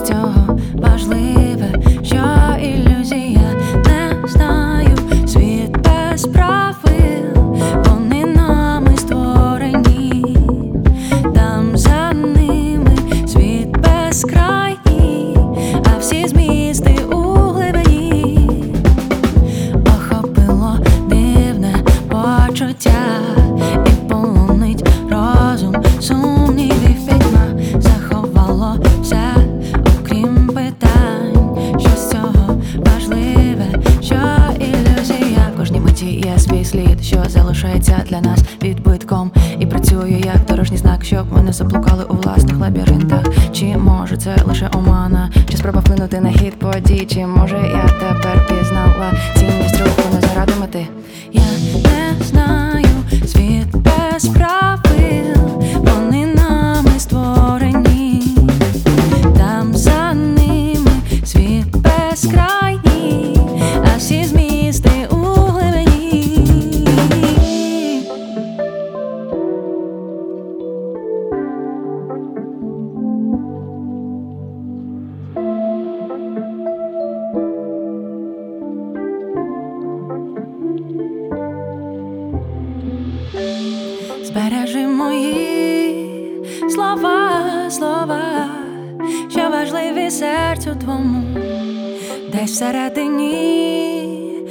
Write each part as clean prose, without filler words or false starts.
з цього важливе, що ілюзія, не знаю, світ без правил, вони нами створені, там за ними світ безкрайній, а всі змісти у глибині. Охопило дивне почуття і полонить розум сумнівів пітьма, заховало все, окрім питань, що з цього важливе, що ілюзія. В кожній миті є свій слід, що залишається для нас відбитком і працює як дорожній знак, щоб ми не заблукали у власних лабіринтах. Чи може це лише омана, чи спроба вплинути на хід подій? Чи може я тепер пізнала цінність руху не заради мети? Я не знаю, світ без правил, вони нами створені, там за ними світ безкрайній, а всі змісти у глибині. Збережи мої слова, що важливі серцю твому, десь всередині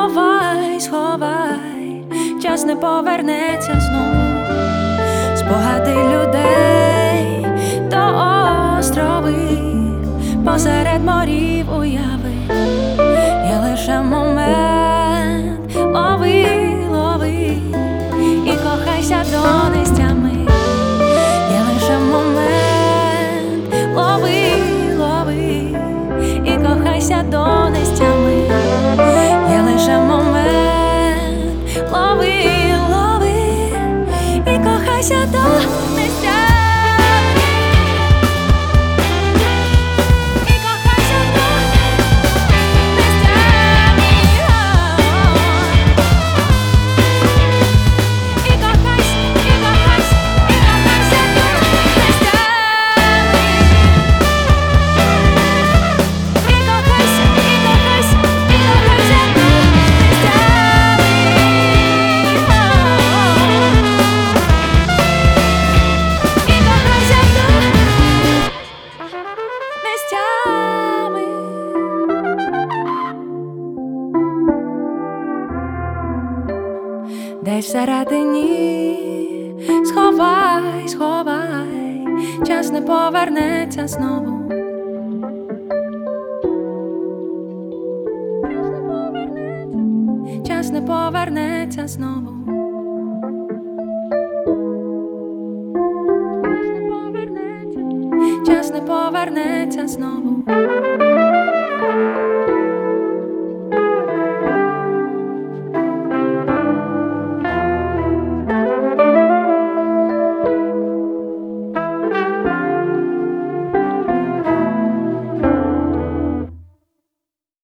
сховай, час не повернеться знову. Спогади людей то острови посеред морів уяви, є лише момент, лови і кохайся до нестями. Є лише момент, лови і кохайся до нестями. Є лише момент, лови і кохайся до нестями. Десь всередині сховай, час не повернеться знову. Час не повернеться знову. Час не повернеться знову.